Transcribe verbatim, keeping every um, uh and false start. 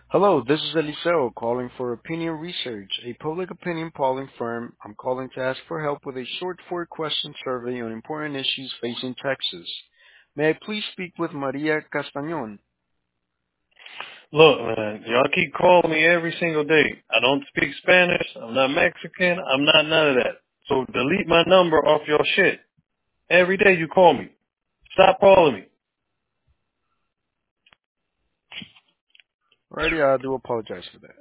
Hello, this is Eliseo calling for Opinion Research, a public opinion polling firm. I'm calling to ask for help with a short four-question survey on important issues facing Texas. May I please speak with Maria Castañón? Look, man, y'all keep calling me every single day. I don't speak Spanish. I'm not Mexican. I'm not none of that. So delete my number off your shit. Every day you call me. Stop calling me. Alrighty, I do apologize for that.